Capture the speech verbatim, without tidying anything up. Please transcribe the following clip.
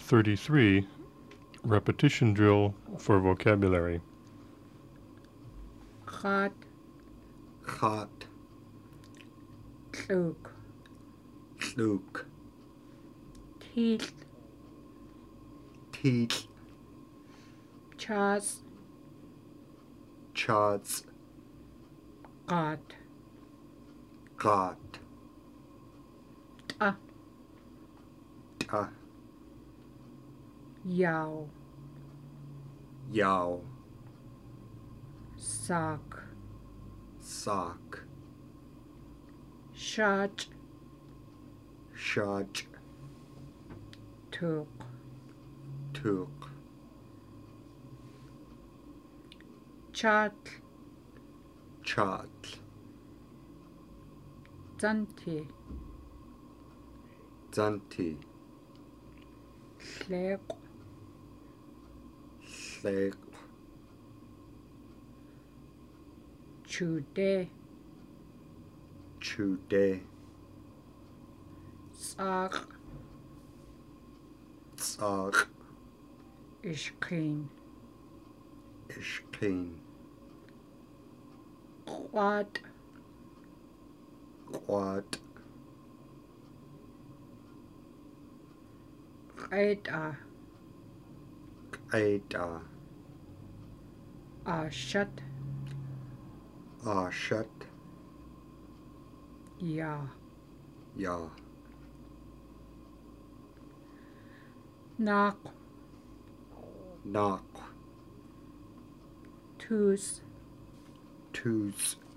thirty-three, repetition drill for vocabulary. Gat, gat, tlug, tlug, teeth, teeth, chas, chats, gat, gat, ta, ta, yaw, yaw, sak, sak, shach, shaj, tuk, tuk, chat, chat, zanti, zanti, tlek, leg, chude, chude, sak, tzak, ishkin, ishkin, quat, quat, qaita, qaita, ashat, ashat, ya, ya, nak, nak, tus, tus,